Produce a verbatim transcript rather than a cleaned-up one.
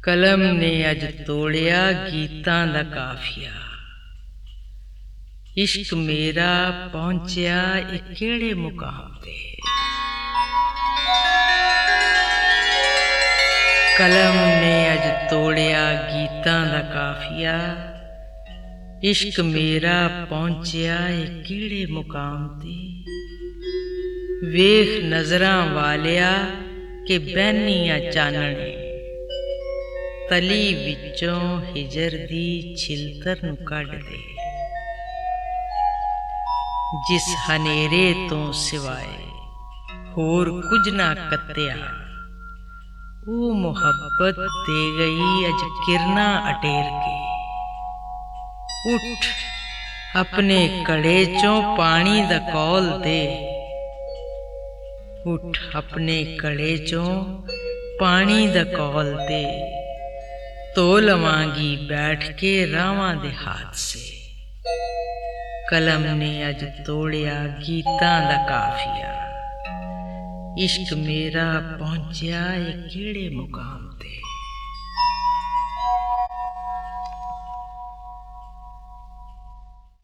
ਕਲਮ ਨੇ ਅੱਜ ਤੋੜਿਆ ਗੀਤਾਂ ਦਾ ਕਾਫੀਆ। ਇਸ਼ਕ ਮੇਰਾ ਪਹੁੰਚਿਆ ਇਹ ਕਿਹੜੇ ਮੁਕਾਮ ਤੇ। ਕਲਮ ਨੇ ਅੱਜ ਤੋੜਿਆ ਗੀਤਾਂ ਦਾ ਕਾਫੀਆ। ਇਸ਼ਕ ਮੇਰਾ ਪਹੁੰਚਿਆ ਇਹ ਕਿਹੜੇ ਮੁਕਾਮ ਤੇ। ਵੇਖ ਨਜ਼ਰਾਂ ਵਾਲਿਆ ਕਿ ਬਹਿਨੀਆਂ ਚਾਨਣੇ, ਤਲੀ ਵਿੱਚੋਂ ਹਿਜਰ ਦੀ ਛਿਲਤਰ ਨੂੰ ਕੱਢ ਦੇ। ਜਿਸ ਹਨੇਰੇ ਤੋਂ ਸਿਵਾਏ ਹੋਰ ਕੁਝ ਨਾ ਕੱਤਿਆ, ਉਹ ਮੁਹੱਬਤ ਦੇ ਗਈ ਅੱਜ ਕਿਰਨਾਂ ਅਟੇਰ ਕੇ। ਉੱਠ ਆਪਣੇ ਘੜੇ ਚੋਂ ਪਾਣੀ ਦਾ ਕੌਲ ਦੇ। ਉੱਠ ਆਪਣੇ ਘੜੇ ਚੋਂ ਪਾਣੀ ਦਾ ਕੌਲ ਦੇ। ਧੋ ਲਵਾਂਗੀ ਬੈਠ ਕੇ ਰਾਵਾਂ ਦੇ ਹਾਦਸੇ। ਕਲਮ ਨੇ ਅੱਜ ਤੋੜਿਆ ਗੀਤਾਂ ਦਾ ਕਾਫੀਆ। ਇਸ਼ਕ ਮੇਰਾ ਪਹੁੰਚਿਆ ਇਹ ਕਿਹੜੇ ਮੁਕਾਮ ਤੇ।